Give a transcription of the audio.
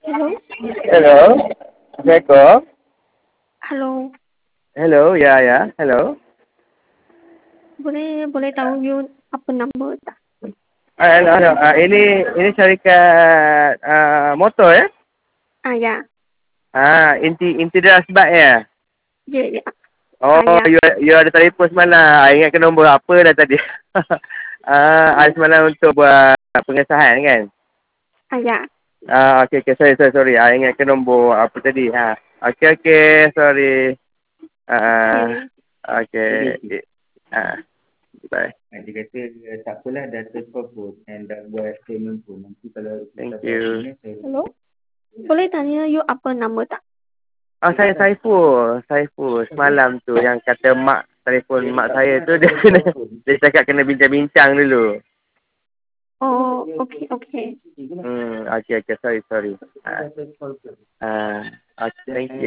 Hello? Hello. Assalamualaikum. Halo. Hello. Ya. Hello. Boleh boleh tahu you apa nama tak? Hello. Ini syarikat motor ya? Ya. Inti dah sebab ya? Ya, ya. Oh, Ya. you ada telefon semalam. Ingat ke nombor apa dah tadi? Ada semalam untuk buat pengesahan kan? Ya. Okay. Sorry. Ingat ke nombor apa tadi? Okay. Sorry. Okay. Okay. Bye. Dia kata tak apalah dah terpropose dan dah buat payment pun. Nanti kalau Thank you. Hello? Boleh tanya you apa nama tak? Saya Saiful. Semalam tu yang kata mak telefon mak saya tu dia cakap kena bincang-bincang dulu. Oh, okay. Okay. Sorry. Okay, thank you.